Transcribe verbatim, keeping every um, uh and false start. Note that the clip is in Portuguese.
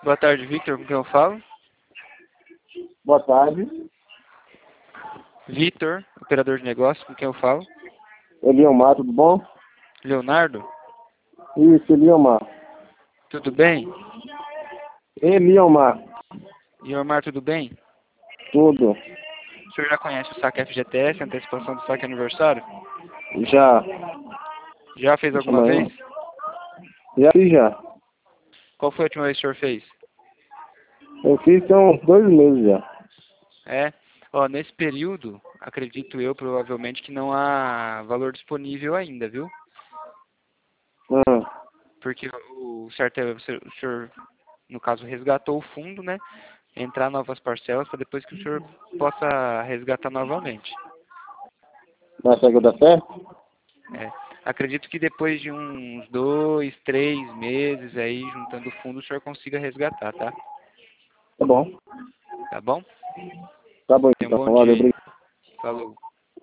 Boa tarde, Victor. Com quem eu falo? Boa tarde. Victor, operador de negócio. Com quem eu falo? Eliomar, tudo bom? Leonardo. Isso, Eliomar. Tudo bem? Eliomar. Eliomar, tudo bem? Tudo. O senhor já conhece o saque F G T S, antecipação do saque aniversário? Já. Já fez alguma Chama vez? Já fiz já. Qual foi a última vez que o senhor fez? Eu fiz tem uns dois meses já. É? Ó, nesse período, acredito eu, provavelmente, que não há valor disponível ainda, viu? Ah, Porque o certo é você- o senhor, no caso, resgatou o fundo, né? Entrar novas parcelas para depois que o senhor possa resgatar novamente. mas será que dá certo? É. Acredito que depois de uns dois, três meses aí, juntando o fundo, o senhor consiga resgatar, tá? Tá bom. Tá bom? Tá bom Tenha um então. bom Valeu, dia aí. obrigado. Falou.